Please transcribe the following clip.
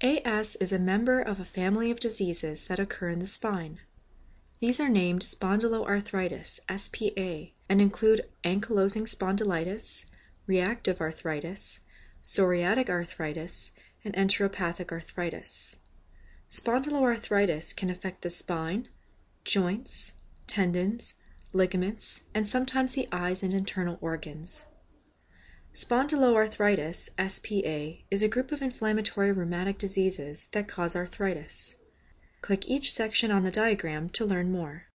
AS is a member of a family of diseases that occur in the spine. These are named spondyloarthritis (SPA) and include ankylosing spondylitis, reactive arthritis, psoriatic arthritis, and enteropathic arthritis. Spondyloarthritis can affect the spine, joints, tendons, ligaments, and sometimes the eyes and internal organs. Spondyloarthritis (SPA) is a group of inflammatory rheumatic diseases that cause arthritis. Click each section on the diagram to learn more.